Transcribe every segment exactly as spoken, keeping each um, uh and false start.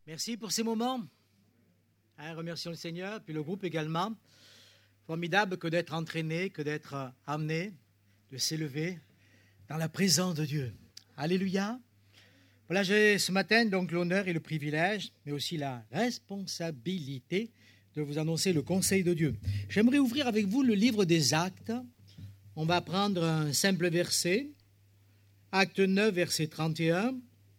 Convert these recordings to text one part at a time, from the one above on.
Merci pour ces moments. Hein, remercions le Seigneur, puis le groupe également. Formidable que d'être entraîné, que d'être amené, de s'élever dans la présence de Dieu. Alléluia. Voilà, j'ai ce matin donc l'honneur et le privilège, mais aussi la responsabilité de vous annoncer le conseil de Dieu. J'aimerais ouvrir avec vous le livre des Actes. On va prendre un simple verset. Acte neuf, verset trente et un.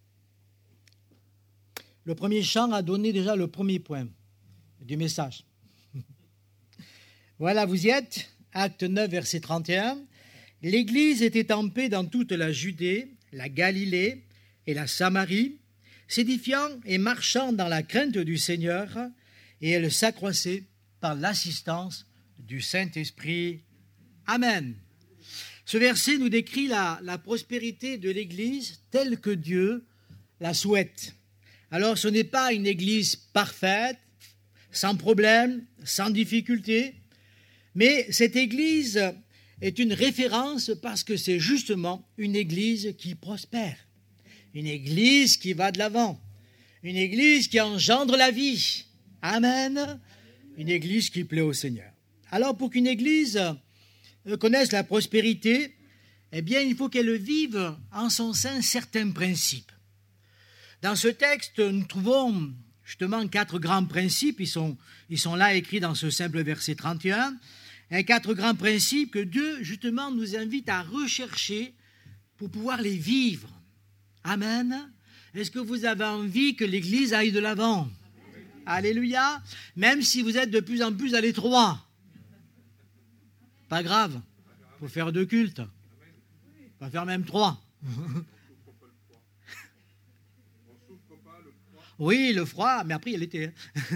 Le premier chant a donné déjà le premier point du message. Voilà, vous y êtes. Acte neuf, verset trente et un. L'Église était en paix dans toute la Judée, la Galilée et la Samarie, s'édifiant et marchant dans la crainte du Seigneur, et elle s'accroissait par l'assistance du Saint-Esprit. Amen. Ce verset nous décrit la, la prospérité de l'Église telle que Dieu la souhaite. Alors, ce n'est pas une Église parfaite, sans problème, sans difficulté, mais cette Église est une référence parce que c'est justement une Église qui prospère, une Église qui va de l'avant, une Église qui engendre la vie. Amen. Une Église qui plaît au Seigneur. Alors, pour qu'une Église connaisse la prospérité, eh bien, il faut qu'elle vive en son sein certains principes. Dans ce texte, nous trouvons justement quatre grands principes. Ils sont, ils sont là écrits dans ce simple verset trente et un. Et quatre grands principes que Dieu, justement, nous invite à rechercher pour pouvoir les vivre. Amen. Est-ce que vous avez envie que l'Église aille de l'avant? Alléluia. Même si vous êtes de plus en plus à l'étroit. Pas grave. Il faut faire deux cultes. On va faire même trois. Oui, le froid, mais après, il y a l'été.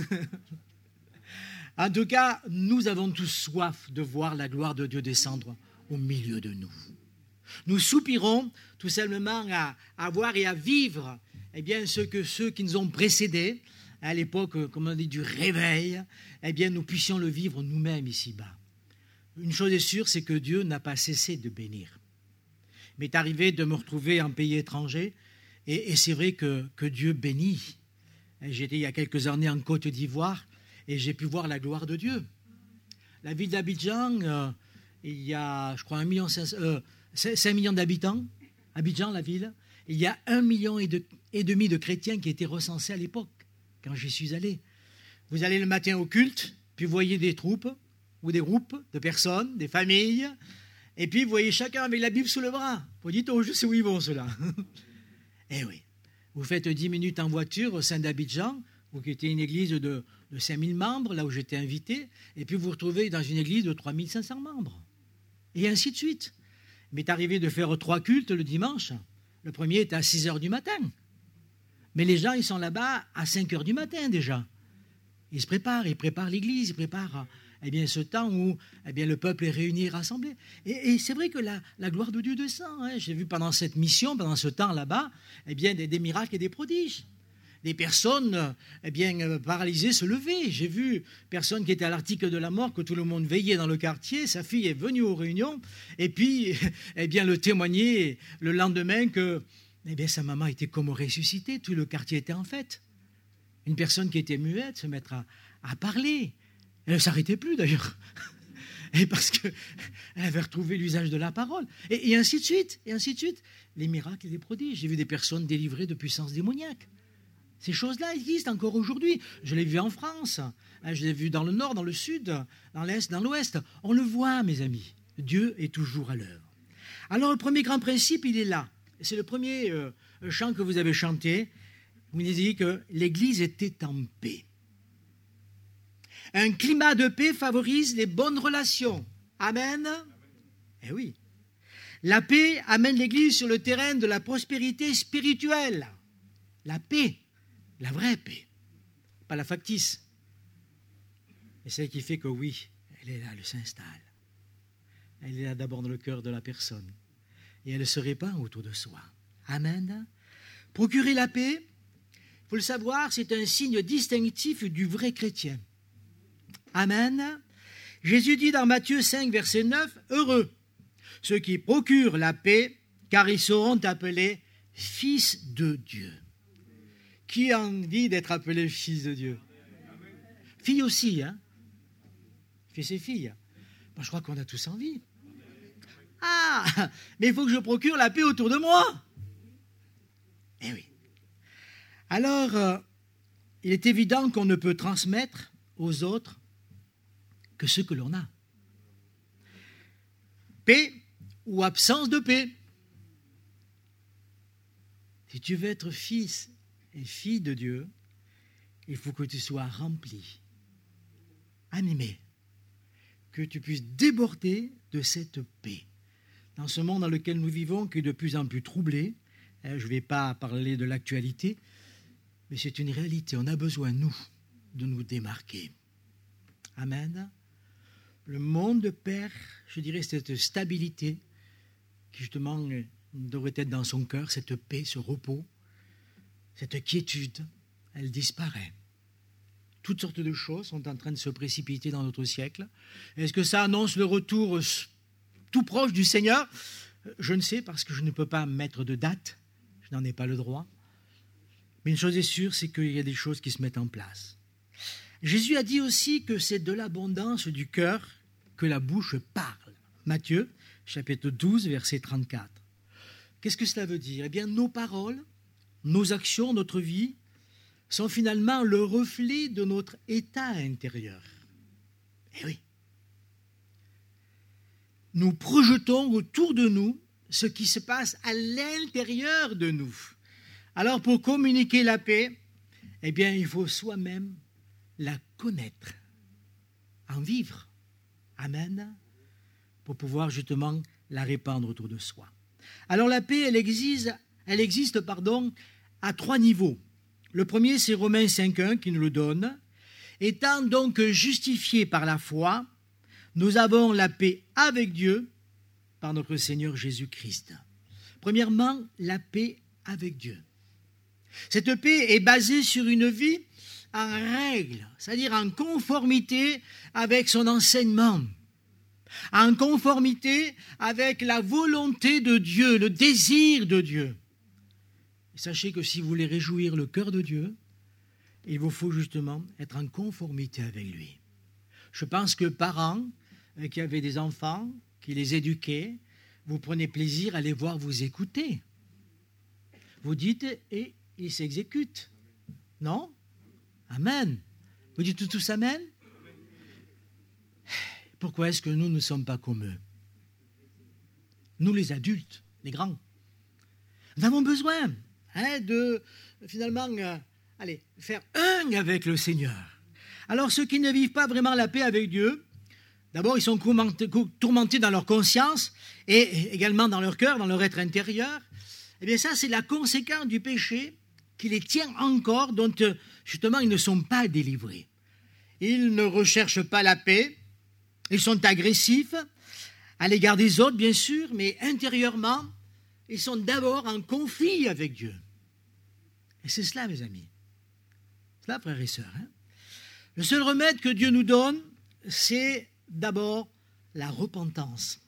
En tout cas, nous avons tous soif de voir la gloire de Dieu descendre au milieu de nous. Nous soupirons tout simplement à, à voir et à vivre eh bien, ce que ceux qui nous ont précédés, à l'époque, comme on dit, du réveil, eh bien, nous puissions le vivre nous-mêmes ici-bas. Une chose est sûre, c'est que Dieu n'a pas cessé de bénir. Il m'est arrivé de me retrouver en pays étranger, et, et c'est vrai que, que Dieu bénit. J'étais il y a quelques années en Côte d'Ivoire, et j'ai pu voir la gloire de Dieu. La ville d'Abidjan, euh, il y a, je crois, un million cinq, euh, cinq millions d'habitants. Abidjan, la ville. Il y a un million et, de, et demi de chrétiens qui étaient recensés à l'époque, quand j'y suis allé. Vous allez le matin au culte, puis vous voyez des troupes, ou des groupes de personnes, des familles, et puis vous voyez chacun avec la Bible sous le bras. Vous dites, oh, je sais où ils vont, ceux-là. Eh oui. Vous faites dix minutes en voiture au sein d'Abidjan, vous quittez une église de, de cinq mille membres, là où j'étais invité, et puis vous vous retrouvez dans une église de trois mille cinq cents membres. Et ainsi de suite. Il m'est arrivé de faire trois cultes le dimanche. Le premier est à six heures du matin. Mais les gens, ils sont là-bas à cinq heures du matin déjà. Ils se préparent, ils préparent l'église, ils préparent eh bien, ce temps où eh bien, le peuple est réuni et rassemblé. Et, et c'est vrai que la, la gloire de Dieu descend. Hein. J'ai vu pendant cette mission, pendant ce temps là-bas, eh bien, des, des miracles et des prodiges. Des personnes eh bien, paralysées se lever. J'ai vu personne qui était à l'article de la mort, que tout le monde veillait dans le quartier. Sa fille est venue aux réunions et puis eh bien, le témoigner le lendemain que eh bien, sa maman était comme ressuscitée. Tout le quartier était en fête. Une personne qui était muette se mettre à, à parler. Elle ne s'arrêtait plus d'ailleurs. Et parce qu'elle avait retrouvé l'usage de la parole. Et, et ainsi de suite, et ainsi de suite. Les miracles et les prodiges. J'ai vu des personnes délivrées de puissances démoniaques. Ces choses-là existent encore aujourd'hui. Je l'ai vu en France, je l'ai vu dans le nord, dans le sud, dans l'est, dans l'ouest. On le voit, mes amis. Dieu est toujours à l'œuvre. Alors, le premier grand principe, il est là. C'est le premier euh, chant que vous avez chanté. Vous nous dites que l'Église était en paix. Un climat de paix favorise les bonnes relations. Amen. Eh oui. La paix amène l'Église sur le terrain de la prospérité spirituelle. La paix. La vraie paix, pas la factice. Et celle qui fait que oui, elle est là, elle s'installe. Elle est là d'abord dans le cœur de la personne. Et elle se répand autour de soi. Amen. Procurer la paix, il faut le savoir, c'est un signe distinctif du vrai chrétien. Amen. Jésus dit dans Matthieu cinq, verset neuf, « Heureux ceux qui procurent la paix, car ils seront appelés fils de Dieu. » Qui a envie d'être appelé fils de Dieu? Fille aussi, hein? Fils et filles. Moi, je crois qu'on a tous envie. Ah, mais il faut que je procure la paix autour de moi. Eh oui. Alors, euh, il est évident qu'on ne peut transmettre aux autres que ce que l'on a. Paix ou absence de paix. Si tu veux être fils et fille de Dieu, il faut que tu sois rempli, animé, que tu puisses déborder de cette paix. Dans ce monde dans lequel nous vivons, qui est de plus en plus troublé, je ne vais pas parler de l'actualité, mais c'est une réalité. On a besoin, nous, de nous démarquer. Amen. Le monde perd, je dirais, cette stabilité qui justement devrait être dans son cœur, cette paix, ce repos, cette quiétude, elle disparaît. Toutes sortes de choses sont en train de se précipiter dans notre siècle. Est-ce que ça annonce le retour tout proche du Seigneur? Je ne sais, parce que je ne peux pas mettre de date, je n'en ai pas le droit. Mais une chose est sûre, c'est qu'il y a des choses qui se mettent en place. Jésus a dit aussi que c'est de l'abondance du cœur que la bouche parle. Matthieu, chapitre douze, verset trente-quatre. Qu'est-ce que cela veut dire? Eh bien, nos paroles, nos actions, notre vie, sont finalement le reflet de notre état intérieur. Eh oui. Nous projetons autour de nous ce qui se passe à l'intérieur de nous. Alors, pour communiquer la paix, eh bien, il faut soi-même la connaître, en vivre. Amen. Pour pouvoir justement la répandre autour de soi. Alors, la paix, elle existe, elle existe pardon, à trois niveaux. Le premier, c'est Romains cinq un qui nous le donne. Étant donc justifiés par la foi, nous avons la paix avec Dieu par notre Seigneur Jésus-Christ. Premièrement, la paix avec Dieu. Cette paix est basée sur une vie en règle, c'est-à-dire en conformité avec son enseignement, en conformité avec la volonté de Dieu, le désir de Dieu. Et sachez que si vous voulez réjouir le cœur de Dieu, il vous faut justement être en conformité avec lui. Je pense que parents qui avaient des enfants, qui les éduquaient, vous prenez plaisir à les voir vous écouter. Vous dites, et ils s'exécutent. Non? Amen. Vous dites tous amen? Pourquoi est-ce que nous ne sommes pas comme eux? Nous les adultes, les grands. Nous avons besoin hein, de, finalement, euh, allez, faire un avec le Seigneur. Alors ceux qui ne vivent pas vraiment la paix avec Dieu, d'abord ils sont tourmentés dans leur conscience et également dans leur cœur, dans leur être intérieur. Eh bien ça, c'est la conséquence du péché qui les tient encore, dont justement ils ne sont pas délivrés. Ils ne recherchent pas la paix, ils sont agressifs à l'égard des autres, bien sûr, mais intérieurement, ils sont d'abord en conflit avec Dieu. Et c'est cela, mes amis. C'est cela, frères et sœurs. Hein? Le seul remède que Dieu nous donne, c'est d'abord la repentance.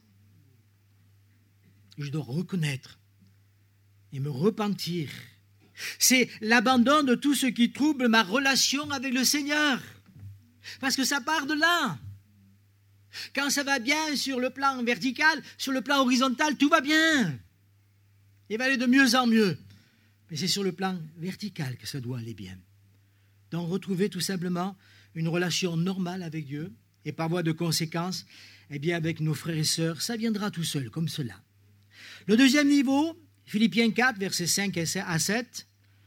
Je dois reconnaître et me repentir. C'est l'abandon de tout ce qui trouble ma relation avec le Seigneur. Parce que ça part de là. Quand ça va bien sur le plan vertical, sur le plan horizontal, tout va bien. Il va aller de mieux en mieux. Mais c'est sur le plan vertical que ça doit aller bien. Donc retrouver tout simplement une relation normale avec Dieu et par voie de conséquence, eh bien avec nos frères et sœurs, ça viendra tout seul, comme cela. Le deuxième niveau, Philippiens quatre, versets cinq à sept,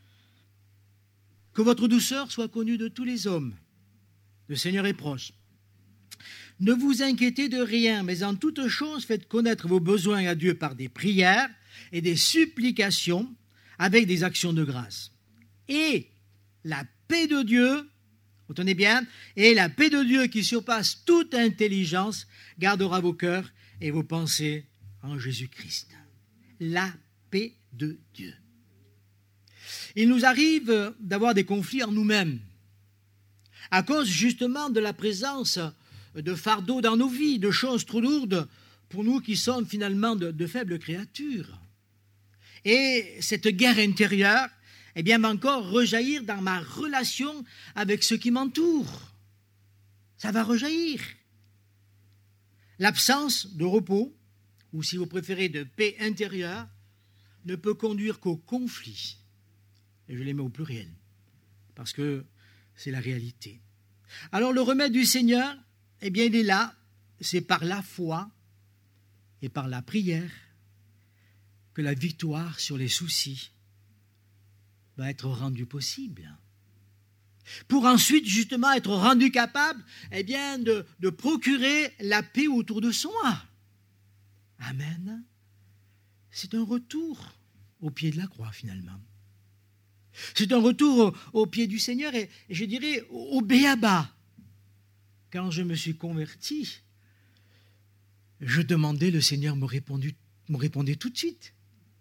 que votre douceur soit connue de tous les hommes. Le Seigneur est proche. Ne vous inquiétez de rien, mais en toute chose, faites connaître vos besoins à Dieu par des prières et des supplications avec des actions de grâce. Et la paix de Dieu, retenez bien, et la paix de Dieu qui surpasse toute intelligence gardera vos cœurs et vos pensées en Jésus-Christ. La paix de Dieu. Il nous arrive d'avoir des conflits en nous-mêmes, à cause justement de la présence de fardeaux dans nos vies, de choses trop lourdes pour nous qui sommes finalement de, de faibles créatures. Et cette guerre intérieure, eh bien, va encore rejaillir dans ma relation avec ceux qui m'entourent. Ça va rejaillir. L'absence de repos, ou si vous préférez de paix intérieure, ne peut conduire qu'au conflit. Et je les mets au pluriel, parce que c'est la réalité. Alors le remède du Seigneur, eh bien, il est là, c'est par la foi et par la prière que la victoire sur les soucis va être rendue possible. Pour ensuite, justement, être rendu capable, eh bien, de, de procurer la paix autour de soi. Amen. C'est un retour au pied de la croix, finalement. C'est un retour au, au pied du Seigneur et, et je dirais au, au béaba. Quand je me suis converti, je demandais, le Seigneur me, répondu, me répondait tout de suite.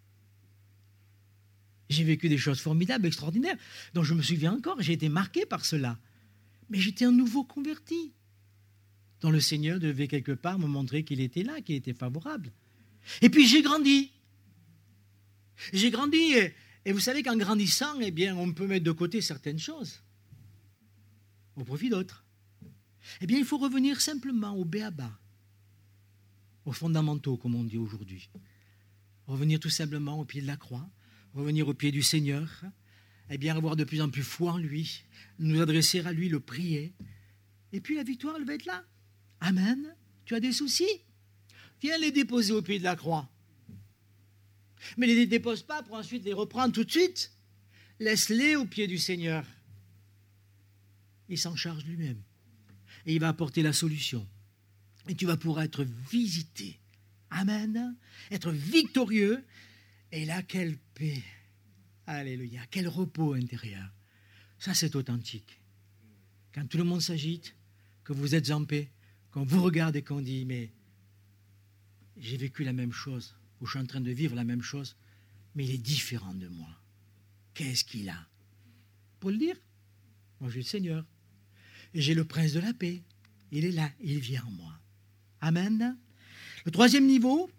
J'ai vécu des choses formidables, extraordinaires, dont je me souviens encore, j'ai été marqué par cela. Mais j'étais un nouveau converti, dont le Seigneur devait quelque part me montrer qu'il était là, qu'il était favorable. Et puis j'ai grandi. J'ai grandi, et, et vous savez qu'en grandissant, eh bien, on peut mettre de côté certaines choses, au profit d'autres. Eh bien, il faut revenir simplement au béaba, aux fondamentaux, comme on dit aujourd'hui. Revenir tout simplement au pied de la croix, revenir au pied du Seigneur, eh bien, avoir de plus en plus foi en lui, nous adresser à lui, le prier. Et puis la victoire, elle va être là. Amen. Tu as des soucis? Viens les déposer au pied de la croix. Mais ne les dépose pas pour ensuite les reprendre tout de suite. Laisse-les au pied du Seigneur. Il s'en charge lui-même. Et il va apporter la solution. Et tu vas pouvoir être visité. Amen. Être victorieux. Et là, quelle paix. Alléluia. Quel repos intérieur. Ça, c'est authentique. Quand tout le monde s'agite, que vous êtes en paix, qu'on vous regarde et qu'on dit, mais j'ai vécu la même chose, ou je suis en train de vivre la même chose, mais il est différent de moi. Qu'est-ce qu'il a? Pour le dire, moi j'ai le Seigneur. Et j'ai le prince de la paix. Il est là, il vient en moi. Amen. Le troisième niveau,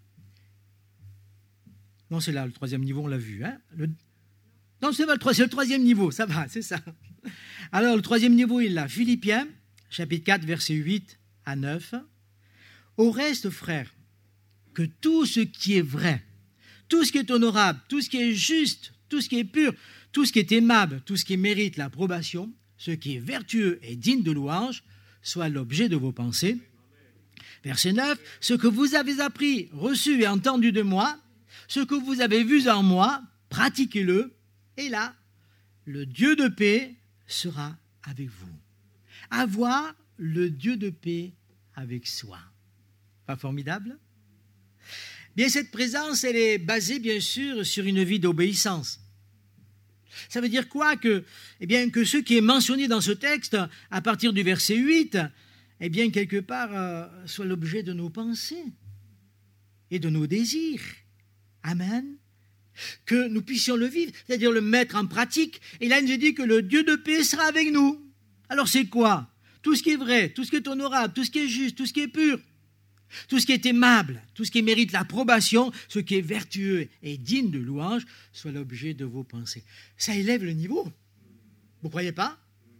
non c'est là, le troisième niveau, on l'a vu. Hein le, non, c'est, le, c'est le troisième niveau, ça va, c'est ça. Alors le troisième niveau, il est là. Philippiens, chapitre quatre, versets huit à neuf. Au reste, frères, que tout ce qui est vrai, tout ce qui est honorable, tout ce qui est juste, tout ce qui est pur, tout ce qui est aimable, tout ce qui mérite l'approbation, ce qui est vertueux et digne de louange, soit l'objet de vos pensées. Verset neuf, ce que vous avez appris, reçu et entendu de moi, ce que vous avez vu en moi, pratiquez-le, et là, le Dieu de paix sera avec vous. Avoir le Dieu de paix avec soi. Pas formidable? Bien, cette présence, elle est basée, bien sûr, sur une vie d'obéissance. Ça veut dire quoi? Que, eh bien, que ce qui est mentionné dans ce texte, à partir du verset huit, eh bien, quelque part, euh, soit l'objet de nos pensées et de nos désirs. Amen. Que nous puissions le vivre, c'est-à-dire le mettre en pratique. Et là, il nous dit que le Dieu de paix sera avec nous. Alors, c'est quoi? Tout ce qui est vrai, tout ce qui est honorable, tout ce qui est juste, tout ce qui est pur, tout ce qui est aimable, tout ce qui mérite l'approbation, ce qui est vertueux et digne de louange, soit l'objet de vos pensées. Ça élève le niveau. Vous ne croyez pas?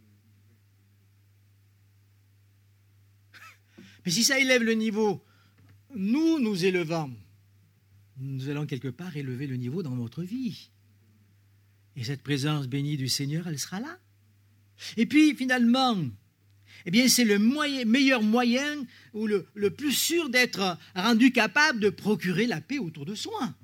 Mais si ça élève le niveau, nous nous élevons. Nous allons quelque part élever le niveau dans notre vie. Et cette présence bénie du Seigneur, elle sera là. Et puis, finalement, eh bien, c'est le moyen, meilleur moyen ou le, le plus sûr d'être rendu capable de procurer la paix autour de soi.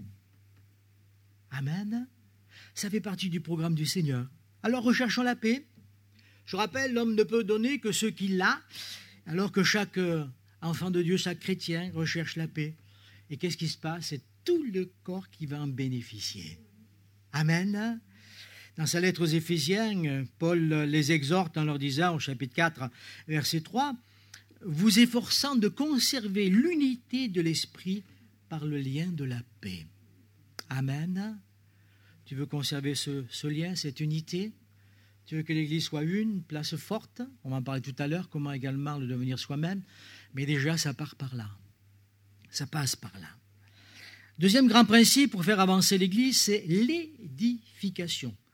Amen. Ça fait partie du programme du Seigneur. Alors, recherchons la paix. Je rappelle, l'homme ne peut donner que ce qu'il a, alors que chaque enfant de Dieu, chaque chrétien recherche la paix. Et qu'est-ce qui se passe? C'est tout le corps qui va en bénéficier. Amen. Dans sa lettre aux Éphésiens, Paul les exhorte en leur disant, au chapitre quatre, verset trois, « Vous efforçant de conserver l'unité de l'esprit par le lien de la paix. » Amen. Tu veux conserver ce, ce lien, cette unité? Tu veux que l'Église soit une, place forte? On va en parler tout à l'heure, comment également le devenir soi-même. Mais déjà, ça part par là. Ça passe par là. Deuxième grand principe pour faire avancer l'Église, c'est l'édification.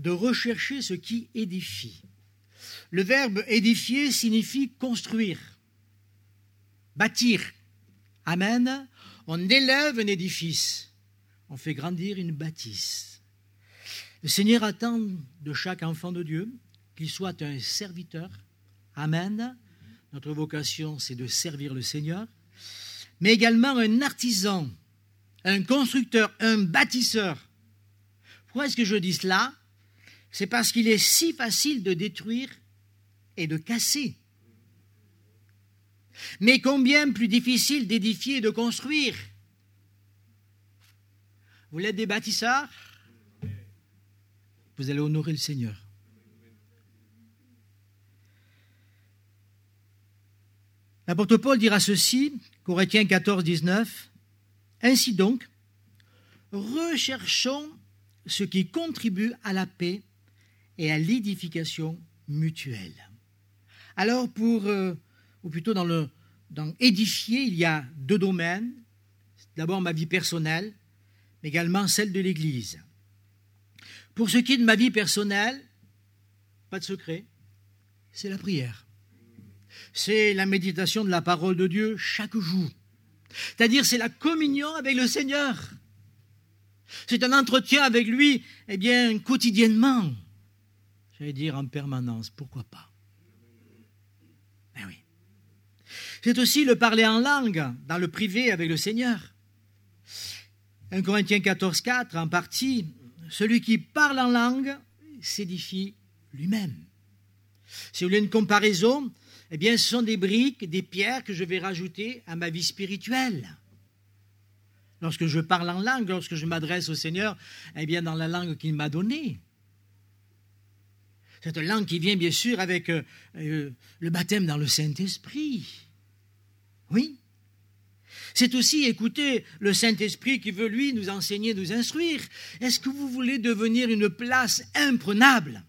de rechercher ce qui édifie. Le verbe édifier signifie construire, bâtir. Amen. On élève un édifice, on fait grandir une bâtisse. Le Seigneur attend de chaque enfant de Dieu qu'il soit un serviteur. Amen. Notre vocation, c'est de servir le Seigneur, mais également un artisan, un constructeur, un bâtisseur. Pourquoi est-ce que je dis cela? C'est parce qu'il est si facile de détruire et de casser. Mais combien plus difficile d'édifier et de construire? Vous êtes des bâtisseurs? Vous allez honorer le Seigneur. L'apôtre Paul dira ceci, Corinthiens quatorze, dix-neuf. Ainsi donc, recherchons ce qui contribue à la paix et à l'édification mutuelle. Alors, pour, euh, ou plutôt dans, le, dans édifier, il y a deux domaines. D'abord ma vie personnelle, mais également celle de l'Église. Pour ce qui est de ma vie personnelle, pas de secret, c'est la prière. C'est la méditation de la parole de Dieu chaque jour. C'est-à-dire, c'est la communion avec le Seigneur. C'est un entretien avec lui, eh bien, quotidiennement. J'allais dire en permanence, pourquoi pas? Ben oui. C'est aussi le parler en langue, dans le privé avec le Seigneur. un Corinthiens quatorze, quatre, en partie, celui qui parle en langue s'édifie lui-même. Si vous voulez une comparaison, eh bien, ce sont des briques, des pierres que je vais rajouter à ma vie spirituelle. Lorsque je parle en langue, lorsque je m'adresse au Seigneur, eh bien, dans la langue qu'il m'a donnée. Cette langue qui vient, bien sûr, avec euh, euh, le baptême dans le Saint-Esprit. Oui. C'est aussi écouter le Saint-Esprit qui veut, lui, nous enseigner, nous instruire. Est-ce que vous voulez devenir une place imprenable?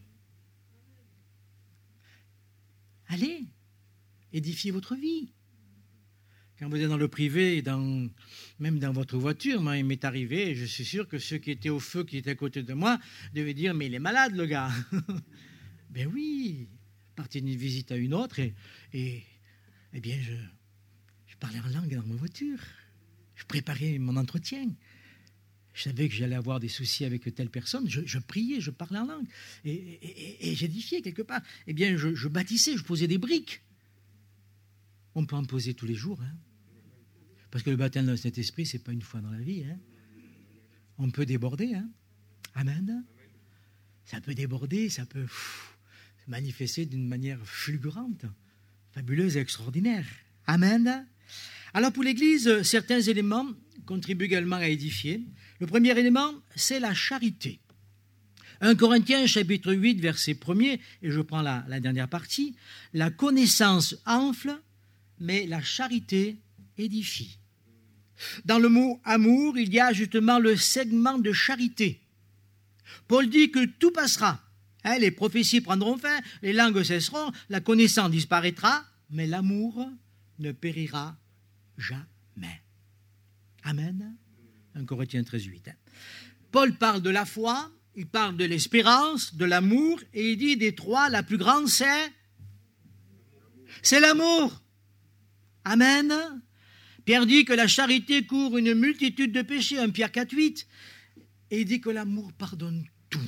Allez, édifiez votre vie. Quand vous êtes dans le privé, dans, même dans votre voiture, moi, il m'est arrivé, je suis sûr que ceux qui étaient au feu, qui étaient à côté de moi, devaient dire, mais il est malade, le gars. Ben oui, partir d'une visite à une autre, et, et eh bien, je, je parlais en langue dans ma voiture. Je préparais mon entretien. Je savais que j'allais avoir des soucis avec telle personne. Je, je priais, je parlais en langue. Et, et, et, et j'édifiais quelque part. Eh bien, je, je bâtissais, je posais des briques. On peut en poser tous les jours. Hein. Parce que le baptême dans cet esprit, ce n'est pas une fois dans la vie. Hein. On peut déborder. Hein. Amen. Ça peut déborder, ça peut pff, se manifester d'une manière fulgurante, fabuleuse et extraordinaire. Amen. Alors pour l'Église, certains éléments contribuent également à édifier. Le premier élément, c'est la charité. un Corinthiens, chapitre huit, verset premier, et je prends la, la dernière partie. La connaissance enfle, mais la charité édifie. Dans le mot amour, il y a justement le segment de charité. Paul dit que tout passera. Hein, les prophéties prendront fin, les langues cesseront, la connaissance disparaîtra, mais l'amour ne périra jamais. Amen. un Corinthiens treize, huit. Paul parle de la foi, il parle de l'espérance, de l'amour, et il dit des trois, la plus grande, c'est c'est l'amour. Amen. Pierre dit que la charité couvre une multitude de péchés, un Pierre quatre, huit, et il dit que l'amour pardonne tout.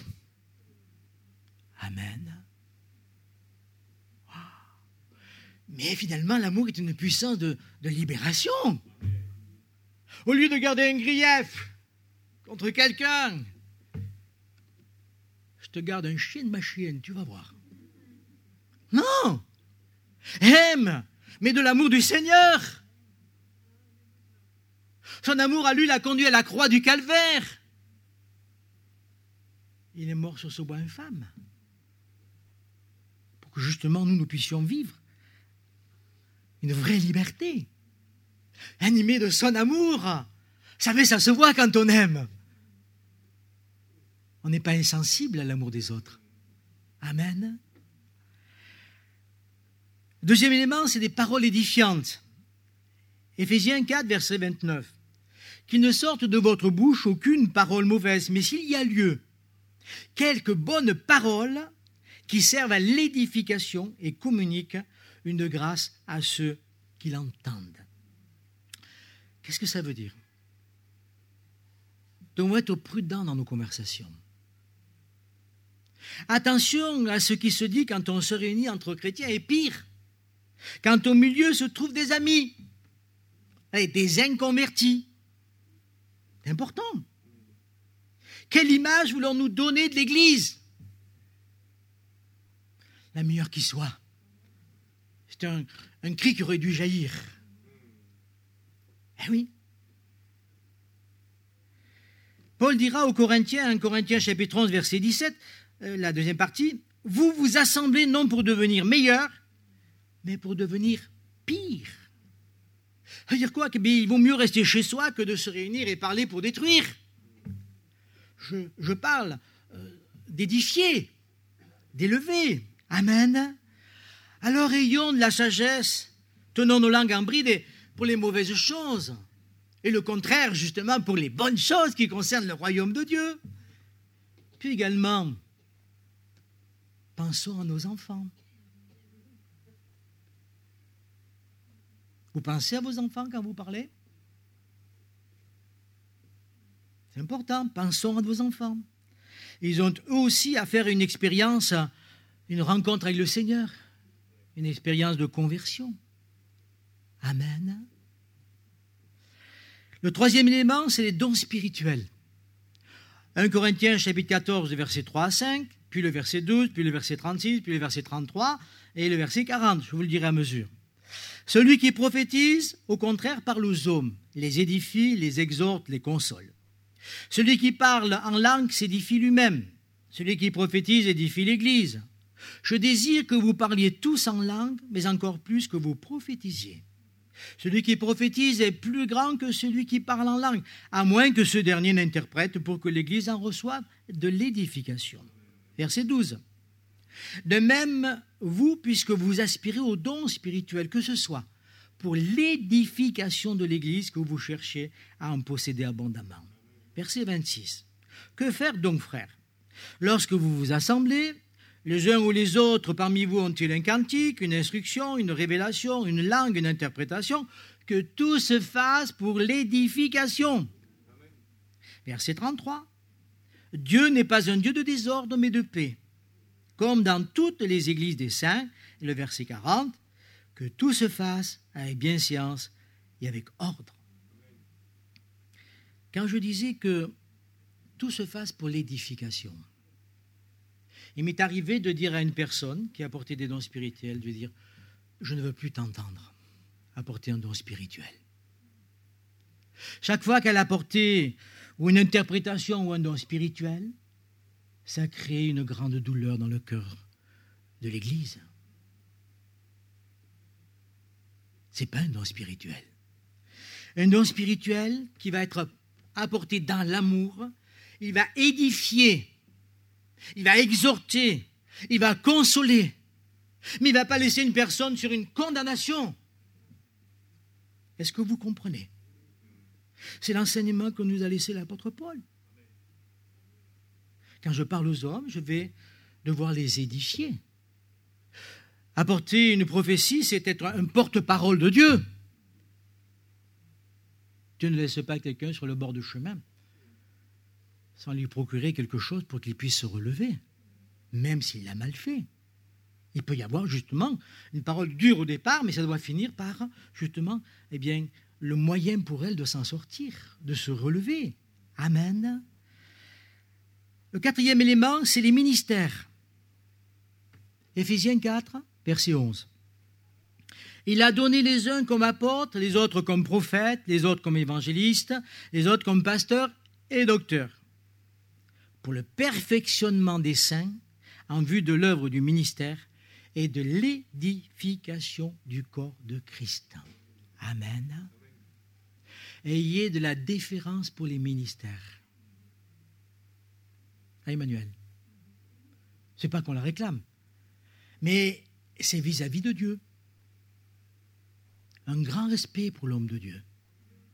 Amen. Mais finalement, l'amour est une puissance de, de libération. Au lieu de garder un grief contre quelqu'un, je te garde un chien de ma chienne, tu vas voir. Non. Aime, mais de l'amour du Seigneur. Son amour à lui l'a conduit à la croix du calvaire. Il est mort sur ce bois infâme. Pour que justement nous, nous puissions vivre une vraie liberté. Animé de son amour. Vous savez, ça se voit quand on aime. On n'est pas insensible à l'amour des autres. Amen. Deuxième élément, c'est des paroles édifiantes. Éphésiens quatre, verset vingt-neuf. Qu'il ne sorte de votre bouche aucune parole mauvaise, mais s'il y a lieu, quelques bonnes paroles qui servent à l'édification et communiquent une grâce à ceux qui l'entendent. Qu'est-ce que ça veut dire? Nous devons être prudents dans nos conversations. Attention à ce qui se dit quand on se réunit entre chrétiens, et pire, quand au milieu se trouvent des amis, et des inconvertis. C'est important. Quelle image voulons-nous donner de l'Église? La meilleure qui soit. C'est un, un cri qui aurait dû jaillir. Eh oui. Paul dira aux Corinthiens, en Corinthiens chapitre onze, verset dix-sept, euh, la deuxième partie, « Vous vous assemblez non pour devenir meilleurs, mais pour devenir pires. » Ça veut dire quoi? Il vaut mieux rester chez soi que de se réunir et parler pour détruire. Je, je parle euh, d'édifier, d'élever. Amen. Alors ayons de la sagesse, tenons nos langues en bride pour les mauvaises choses, et le contraire, justement, pour les bonnes choses qui concernent le royaume de Dieu. Puis également, pensons à nos enfants. Vous pensez à vos enfants quand vous parlez? C'est important, pensons à vos enfants. Ils ont eux aussi à faire une expérience, une rencontre avec le Seigneur, une expérience de conversion. Amen. Le troisième élément, c'est les dons spirituels. un Corinthiens chapitre quatorze, versets trois à cinq, puis le verset douze, puis le verset trente-six, puis le verset trente-trois et le verset quarante. Je vous le dirai à mesure. Celui qui prophétise, au contraire, parle aux hommes, les édifie, les exhorte, les console. Celui qui parle en langue s'édifie lui-même. Celui qui prophétise édifie l'Église. Je désire que vous parliez tous en langue, mais encore plus que vous prophétisiez. Celui qui prophétise est plus grand que celui qui parle en langue, à moins que ce dernier n'interprète pour que l'Église en reçoive de l'édification. Verset douze. De même, vous, puisque vous aspirez aux dons spirituels, que ce soit pour l'édification de l'Église que vous cherchez à en posséder abondamment. Verset vingt-six. Que faire donc, frères? Lorsque vous vous assemblez, les uns ou les autres parmi vous ont-ils un cantique, une instruction, une révélation, une langue, une interprétation? Que tout se fasse pour l'édification. Verset trente-trois. Dieu n'est pas un Dieu de désordre, mais de paix. Comme dans toutes les églises des saints, le verset quarante, que tout se fasse avec bienséance et avec ordre. Quand je disais que tout se fasse pour l'édification, il m'est arrivé de dire à une personne qui a apporté des dons spirituels, de dire, je ne veux plus t'entendre apporter un don spirituel. Chaque fois qu'elle apportait ou une interprétation ou un don spirituel, ça crée une grande douleur dans le cœur de l'Église. Ce n'est pas un don spirituel. Un don spirituel qui va être apporté dans l'amour, il va édifier, il va exhorter, il va consoler, mais il ne va pas laisser une personne sur une condamnation. Est-ce que vous comprenez? C'est l'enseignement que nous a laissé l'apôtre Paul. Quand je parle aux hommes, je vais devoir les édifier. Apporter une prophétie, c'est être un porte-parole de Dieu. Dieu ne laisse pas quelqu'un sur le bord du chemin sans lui procurer quelque chose pour qu'il puisse se relever, même s'il l'a mal fait. Il peut y avoir justement une parole dure au départ, mais ça doit finir par justement, eh bien, le moyen pour elle de s'en sortir, de se relever. Amen. Le quatrième élément, c'est les ministères. Éphésiens quatre, verset onze. Il a donné les uns comme apôtres, les autres comme prophètes, les autres comme évangélistes, les autres comme pasteurs et docteurs, pour le perfectionnement des saints en vue de l'œuvre du ministère et de l'édification du corps de Christ. Amen. Ayez de la déférence pour les ministères. Ah, Emmanuel, ce n'est pas qu'on la réclame, mais c'est vis-à-vis de Dieu. Un grand respect pour l'homme de Dieu.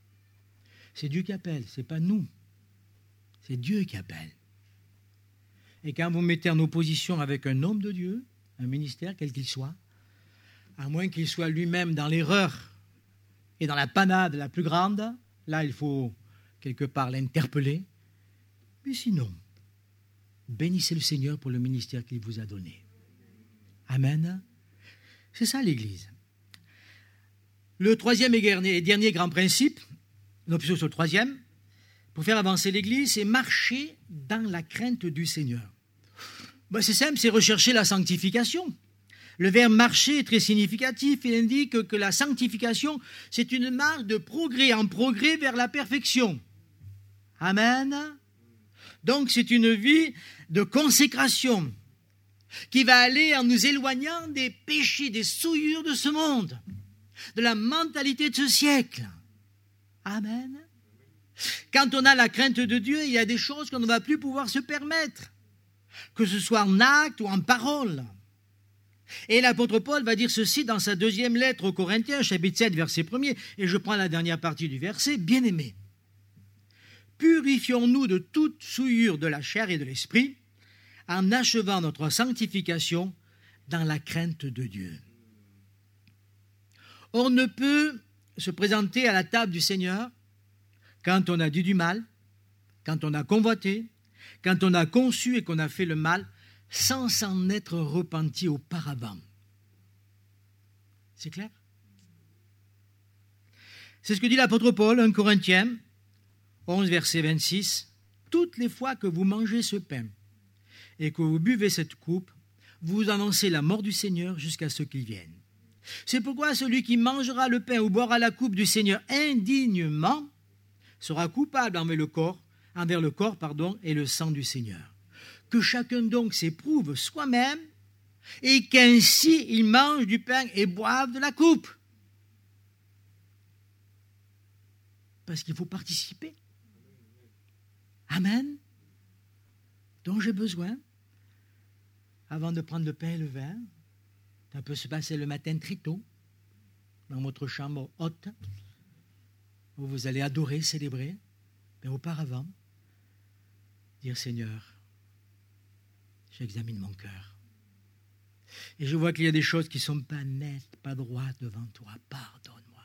C'est Dieu qui appelle, ce n'est pas nous. C'est Dieu qui appelle. Et quand vous mettez en opposition avec un homme de Dieu, un ministère, quel qu'il soit, à moins qu'il soit lui-même dans l'erreur et dans la panade la plus grande, là, il faut quelque part l'interpeller. Mais sinon, bénissez le Seigneur pour le ministère qu'il vous a donné. Amen. C'est ça l'Église. Le troisième et dernier, dernier grand principe, non plutôt sur le troisième, pour faire avancer l'Église, c'est marcher dans la crainte du Seigneur. Ben, c'est simple, c'est rechercher la sanctification. Le verbe marcher est très significatif. Il indique que la sanctification, c'est une marche de progrès en progrès vers la perfection. Amen. Donc, c'est une vie de consécration qui va aller en nous éloignant des péchés, des souillures de ce monde, de la mentalité de ce siècle. Amen. Quand on a la crainte de Dieu, il y a des choses qu'on ne va plus pouvoir se permettre, que ce soit en acte ou en parole. Et l'apôtre Paul va dire ceci dans sa deuxième lettre aux Corinthiens, chapitre sept, verset premier, et je prends la dernière partie du verset, « Bien-aimés, purifions-nous de toute souillure de la chair et de l'esprit, en achevant notre sanctification dans la crainte de Dieu. » On ne peut se présenter à la table du Seigneur quand on a dit du mal, quand on a convoité, quand on a conçu et qu'on a fait le mal, sans s'en être repenti auparavant. C'est clair? C'est ce que dit l'apôtre Paul, un Corinthiens, onze, verset vingt-six. « Toutes les fois que vous mangez ce pain et que vous buvez cette coupe, vous annoncez la mort du Seigneur jusqu'à ce qu'il vienne. C'est pourquoi celui qui mangera le pain ou boira la coupe du Seigneur indignement sera coupable envers le corps, envers le corps pardon, et le sang du Seigneur. Que chacun donc s'éprouve soi-même et qu'ainsi il mange du pain et boive de la coupe. » Parce qu'il faut participer. Amen. Donc j'ai besoin, avant de prendre le pain et le vin, ça peut se passer le matin très tôt, dans votre chambre haute, où vous allez adorer, célébrer, mais auparavant, dire Seigneur, j'examine mon cœur. Et je vois qu'il y a des choses qui ne sont pas nettes, pas droites devant toi. Pardonne-moi.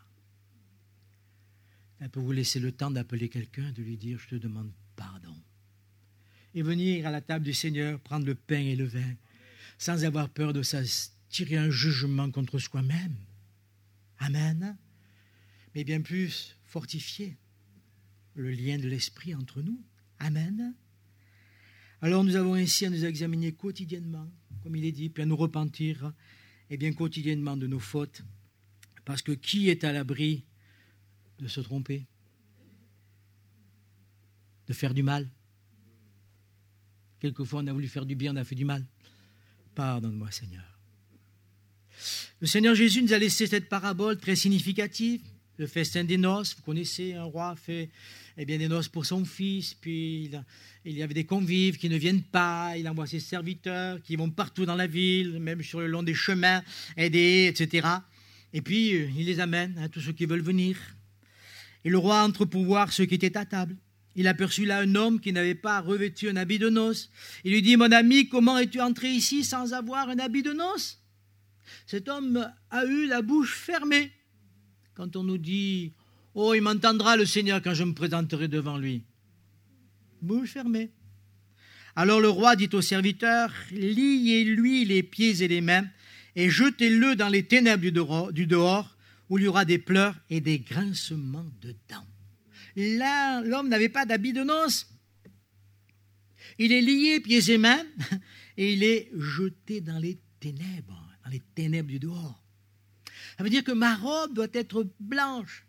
Un peu vous laisser le temps d'appeler quelqu'un, de lui dire, je te demande pardon. Et venir à la table du Seigneur, prendre le pain et le vin, sans avoir peur de tirer un jugement contre soi-même. Amen. Mais bien plus, fortifier le lien de l'esprit entre nous. Amen. Alors nous avons ainsi à nous examiner quotidiennement, comme il est dit, puis à nous repentir, et bien quotidiennement de nos fautes, parce que qui est à l'abri de se tromper, de faire du mal? Quelquefois on a voulu faire du bien, on a fait du mal. Pardonne-moi Seigneur. Le Seigneur Jésus nous a laissé cette parabole très significative, le festin des noces. Vous connaissez, un roi fait eh bien, des noces pour son fils, puis il, il y avait des convives qui ne viennent pas, il envoie ses serviteurs qui vont partout dans la ville, même sur le long des chemins, aider, et cetera. Et puis il les amène, hein, tous ceux qui veulent venir. Et le roi entre pour voir ceux qui étaient à table. Il aperçut là un homme qui n'avait pas revêtu un habit de noces. Il lui dit, mon ami, comment es-tu entré ici sans avoir un habit de noces? Cet homme a eu la bouche fermée. Quand on nous dit, oh, il m'entendra le Seigneur quand je me présenterai devant lui. Bouche fermée. Alors le roi dit au serviteur, liez-lui les pieds et les mains et jetez-le dans les ténèbres du dehors, où il y aura des pleurs et des grincements de dents. Là, l'homme n'avait pas d'habit de noces. Il est lié pieds et mains et il est jeté dans les ténèbres, dans les ténèbres du dehors. Ça veut dire que ma robe doit être blanche.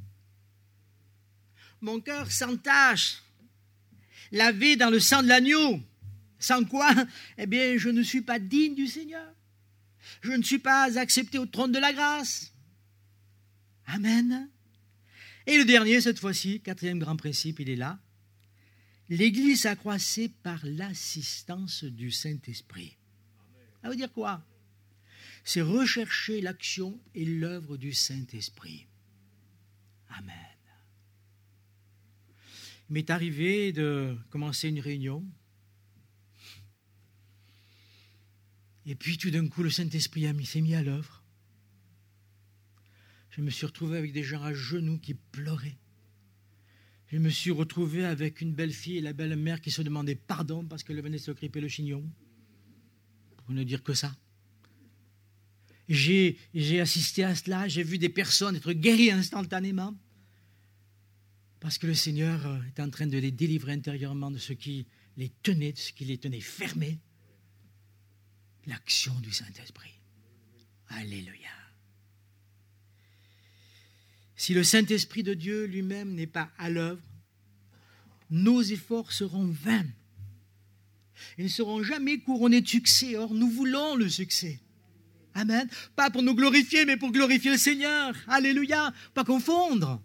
Mon cœur sans tache, lavé dans le sang de l'agneau. Sans quoi, eh bien, je ne suis pas digne du Seigneur. Je ne suis pas accepté au trône de la grâce. Amen. Et le dernier, cette fois-ci, quatrième grand principe, il est là. L'Église s'accroissait par l'assistance du Saint-Esprit. Ça veut dire quoi? C'est rechercher l'action et l'œuvre du Saint-Esprit. Amen. Il m'est arrivé de commencer une réunion Et puis tout d'un coup, le Saint-Esprit s'est mis à l'œuvre. Je me suis retrouvé avec des gens à genoux qui pleuraient. Je me suis retrouvé avec une belle-fille et la belle-mère qui se demandaient pardon parce qu'elle venait se gripper le chignon. Pour ne dire que ça. J'ai, j'ai assisté à cela, j'ai vu des personnes être guéries instantanément. Parce que le Seigneur est en train de les délivrer intérieurement de ce qui les tenait, de ce qui les tenait fermés. L'action du Saint-Esprit. Alléluia. Si le Saint-Esprit de Dieu lui-même n'est pas à l'œuvre, nos efforts seront vains. Ils ne seront jamais couronnés de succès. Or, nous voulons le succès. Amen. Pas pour nous glorifier, mais pour glorifier le Seigneur. Alléluia. Pas confondre.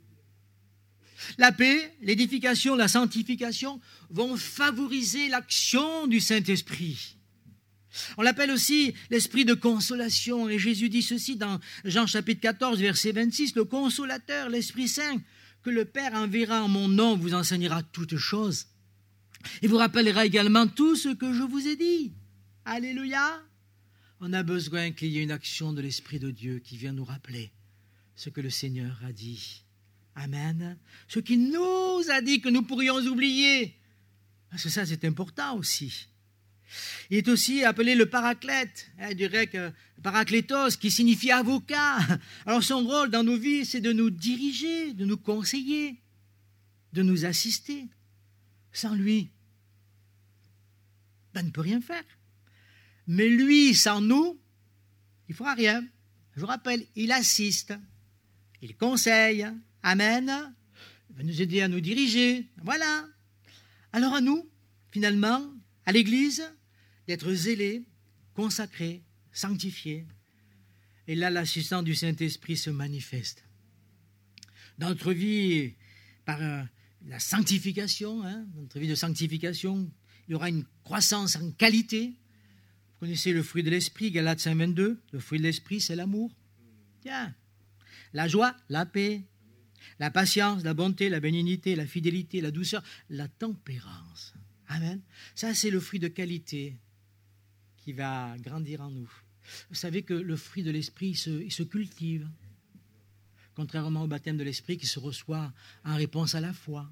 La paix, l'édification, la sanctification vont favoriser l'action du Saint-Esprit. On l'appelle aussi l'esprit de consolation. Et Jésus dit ceci dans Jean chapitre quatorze, verset vingt-six, « Le consolateur, l'Esprit Saint, que le Père enverra en mon nom, vous enseignera toutes choses. Il vous rappellera également tout ce que je vous ai dit. » Alléluia. On a besoin qu'il y ait une action de l'Esprit de Dieu qui vient nous rappeler ce que le Seigneur a dit. Amen. Ce qu'il nous a dit que nous pourrions oublier. Parce que ça, c'est important aussi. Il est aussi appelé le paraclète, hein, du grec euh, paraklétos, qui signifie avocat. Alors son rôle dans nos vies, c'est de nous diriger, de nous conseiller, de nous assister. Sans lui, ben, on ne peut rien faire. Mais lui, sans nous, il ne fera rien. Je vous rappelle, il assiste, il conseille, amen, il va nous aider à nous diriger. Voilà. Alors à nous, finalement, à l'Église, d'être zélés, consacrés, sanctifiés. Et là, l'assistance du Saint-Esprit se manifeste. Dans notre vie, par euh, la sanctification, hein, dans notre vie de sanctification, il y aura une croissance en qualité. Vous connaissez le fruit de l'Esprit, Galates cinq, vingt-deux. Le fruit de l'Esprit, c'est l'amour. Tiens. La joie, la paix, la patience, la bonté, la bénignité, la fidélité, la douceur, la tempérance. Amen. Ça, c'est le fruit de qualité qui va grandir en nous. Vous savez que le fruit de l'Esprit, il se, il se cultive. Contrairement au baptême de l'Esprit qui se reçoit en réponse à la foi.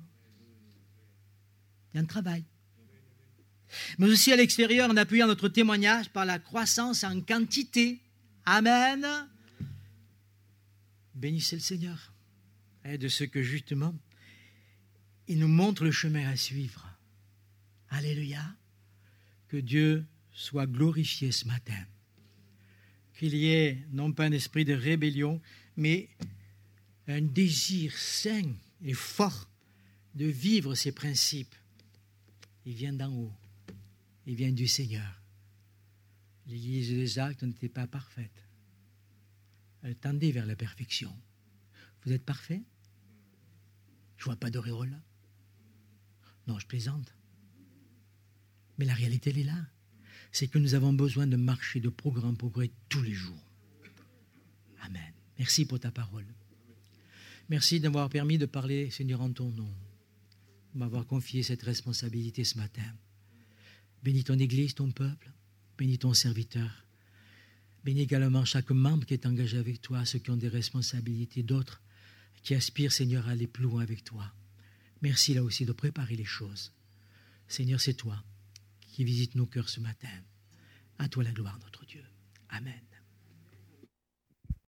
Il y a un travail. Mais aussi à l'extérieur, en appuyant notre témoignage par la croissance en quantité. Amen. Bénissez le Seigneur. Et de ce que justement, il nous montre le chemin à suivre. Alléluia. Que Dieu soit glorifié ce matin. Qu'il y ait non pas un esprit de rébellion, mais un désir sain et fort de vivre ces principes. Il vient d'en haut. Il vient du Seigneur. L'Église des actes n'était pas parfaite. Elle tendait vers la perfection. Vous êtes parfait? Je ne vois pas d'auréole. Non, je plaisante. Mais la réalité, elle est là. C'est que nous avons besoin de marcher de progrès en progrès tous les jours. Amen. Merci pour ta parole. Merci d'avoir permis de parler, Seigneur, en ton nom. De m'avoir confié cette responsabilité ce matin. Bénis ton Église, ton peuple. Bénis ton serviteur. Bénis également chaque membre qui est engagé avec toi, ceux qui ont des responsabilités, d'autres qui aspirent, Seigneur, à aller plus loin avec toi. Merci là aussi de préparer les choses. Seigneur, c'est toi qui visite nos cœurs ce matin. À toi la gloire, notre Dieu. Amen.